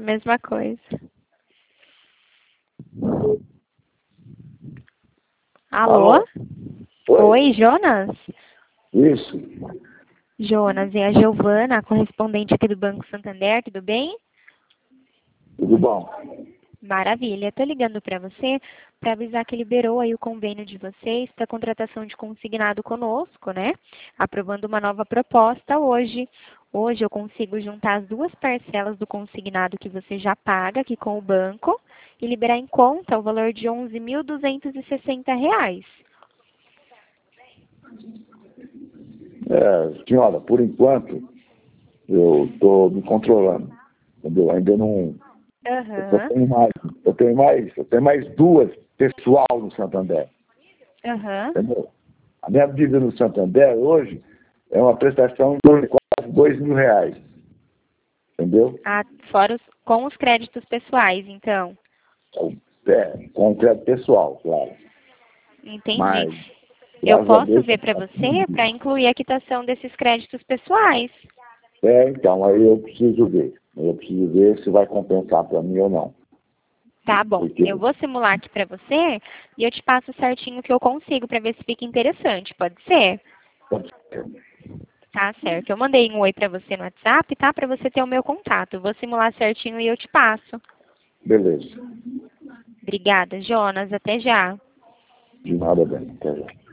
mesma coisa. Alô? Alô? Oi, Jonas? Isso. Jonas, é a Giovana, correspondente aqui do Banco Santander, tudo bem? Tudo bom? Maravilha. Estou ligando para você para avisar que liberou aí o convênio de vocês para contratação de consignado conosco, né? Aprovando uma nova proposta hoje. Hoje eu consigo juntar as duas parcelas do consignado que você já paga aqui com o banco e liberar em conta o valor de R$ 11.260. Senhora, por enquanto, eu estou me controlando. Entendeu? Ainda não. Aham, Eu tenho mais duas pessoal no Santander. aham. Entendeu? A minha dívida no Santander hoje é uma prestação de quase R$ 2.000. Entendeu? Ah, fora com os créditos pessoais, então. Com o crédito pessoal, claro. Entendi. Mas, Eu graças a posso Deus, ver para você para incluir a quitação desses créditos pessoais. então, aí eu preciso ver. Eu preciso ver se vai compensar para mim ou não. Tá bom. Porque Eu vou simular aqui para você e eu te passo certinho o que eu consigo para ver se fica interessante. Pode ser? Tá certo. Eu mandei um oi para você no WhatsApp, tá? Para você ter o meu contato. Eu vou simular certinho e eu te passo. beleza. Obrigada, Jonas. Até já. De nada, bem. Até já.